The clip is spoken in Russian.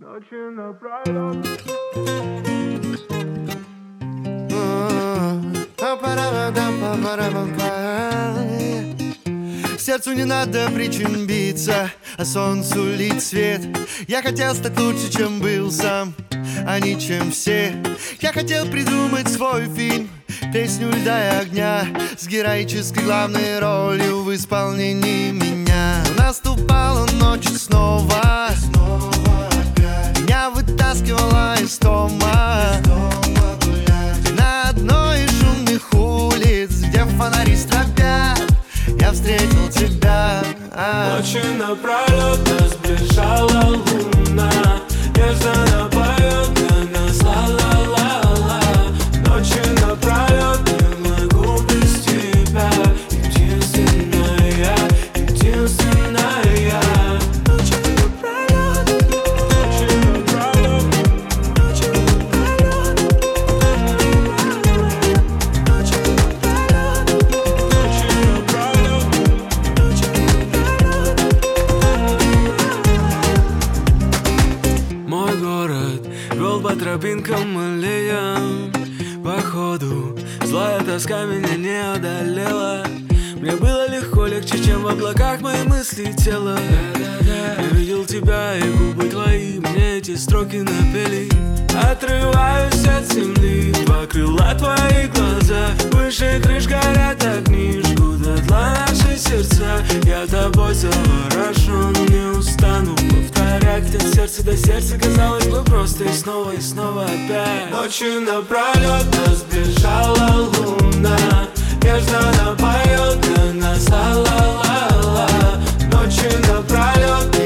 Ночи напролёт. Сердцу не надо причин биться, а солнцу лить свет. Я хотел стать лучше, чем был сам, а не чем все. Я хотел придумать свой фильм, песню льда и огня, с героической главной ролью в исполнении меня. Наступала ночь снова, меня вытаскивала из дома на одной из шумных улиц, где фонари стропят. Я встретил тебя. Ночи напролёт нас бежала луна, нежно напоет для нас ла-ла-ла-ла. Ночи напролёт не могу без тебя, единственная, единственная. Ночи напролёт, ночи напролёт, ночи напролёт, ночи напролёт, ночи напролёт. Мой город вел по тропинкам аллеям, походу злая тоска меня не одолела. Мне было легко, легче, чем в облаках мои мысли и тело. Я видел тебя и губы твои, мне эти строки напели. Отрываюсь от земли, два крыла твои глаза, выше крыш горят огни, жгут дотла наши сердца. Я тобой заворожен, не устану повторять, от сердца до сердца, казалось бы, просто и снова опять. Ночью напролёт нас бежала луна, нежно напоет для нас ла-ла-ла-ла. Ночью напролёт